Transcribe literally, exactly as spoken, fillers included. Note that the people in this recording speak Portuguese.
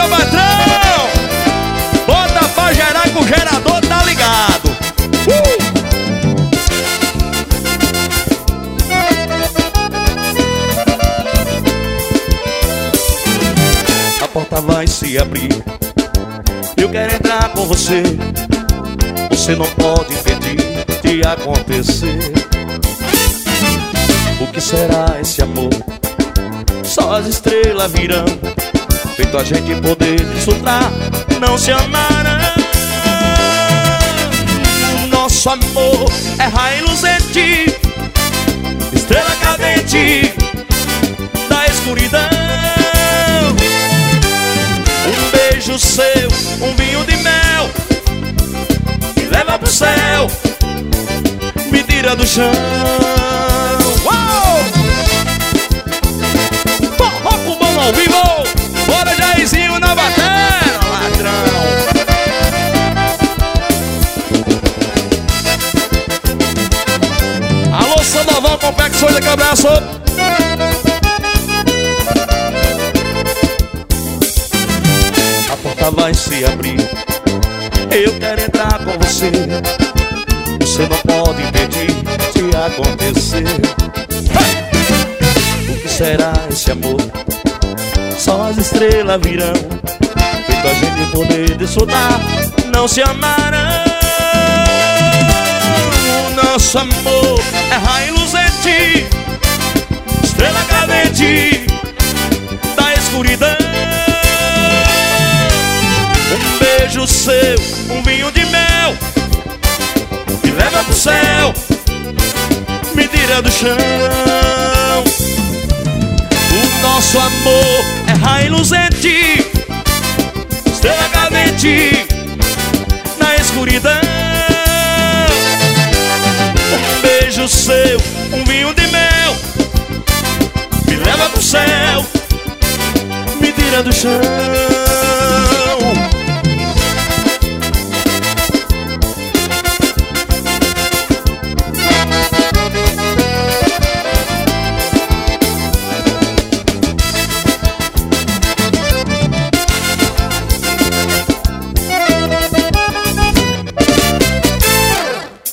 meu patrão. Bota pra gerar que o gerador tá ligado. uh! A porta vai se abrir, eu quero entrar com você. Você não pode impedir de acontecer. O que será esse amor? Só as estrelas virão, feito a gente poder desfrutar, não se amarão. Nosso amor é raio luzente, estrela cadente da escuridão. Um beijo seu, um vinho de mel, me leva pro céu, me tira do chão. Uou! Forró com bom ao vivo, bora Jairzinho na bateria, ladrão. Alô, Sandoval, Confecções de Cabraço. A porta vai se abrir, eu quero entrar com você. Você não pode impedir de acontecer. Hey! O que será esse amor? Só as estrelas virão, feito a gente poder desfrutar, não se amarão. Nosso amor é raio luzente, estrela cadente da escuridão. Um beijo seu, um vinho de mel, me leva pro céu, me tira do chão. O nosso amor é raio luzente, estrela cadente na escuridão. Um beijo seu, um vinho de mel, me leva pro céu, me tira do chão.